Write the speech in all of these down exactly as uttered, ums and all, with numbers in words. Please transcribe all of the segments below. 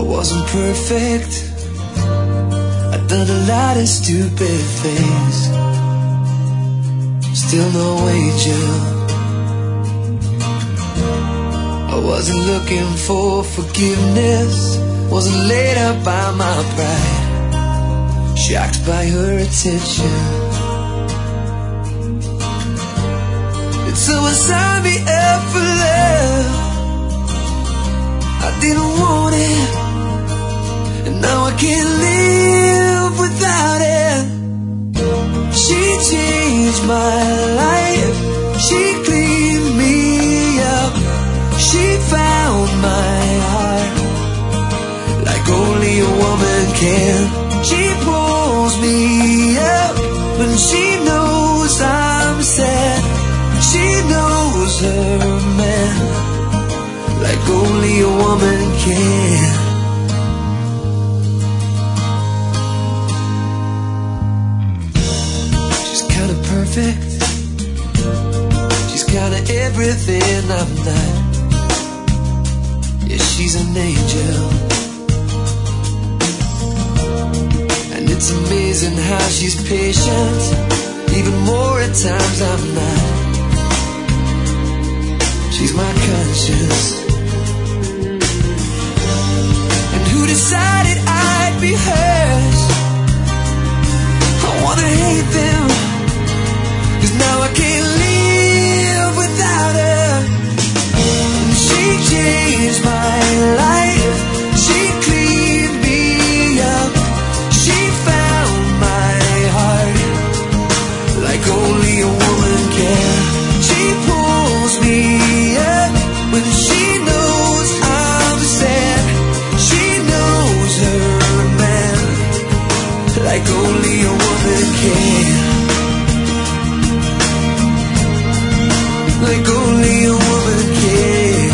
wasn't perfect. I'd done a lot of stupid things. Still no angel. I wasnlooking for forgiveness. Wasn't laid up by my pride. Shocked by her attention. And someone signed me up for love. I didn't want it, and now I can't live without it. She changed my life. She cleaned me up. She found my heart like only a woman can. She pulls me up when she knows I'm sad. She knows her man like only a woman can. She's kinda perfect. She's kinda everything I'm not. Yeah, she's an angel. And it's amazing how she's patient, even more at times I'm not. She's my conscience. And who decided I'd be hers? I wanna hate them, 'cause now I can't live without her. And she changed my life. She cleaned me up. She found my heart like only a woman can. She pulls me up when she knows I'm sad. She knows her man like only a woman can. Like only a woman can.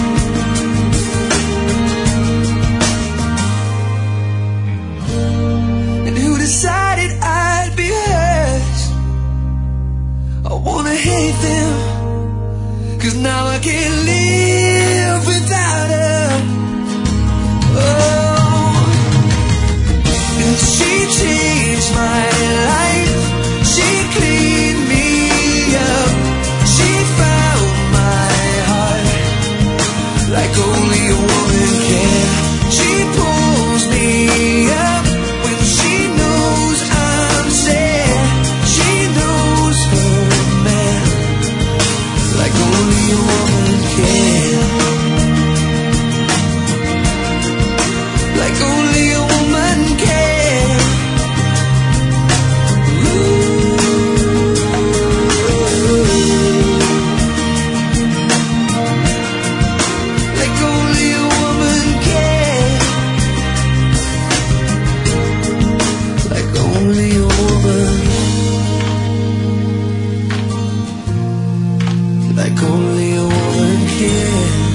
And who decided I'd be hers? I wanna hate them, 'cause now I can't live without her. Oh, and she changed my life. She cleaned me up. She found my heart like only a woman can. She pulls me up when she knows I'm sad. She knows her man like only a woman can. Like only a woman can. Like only a woman can. Like only a woman. Like only a woman can.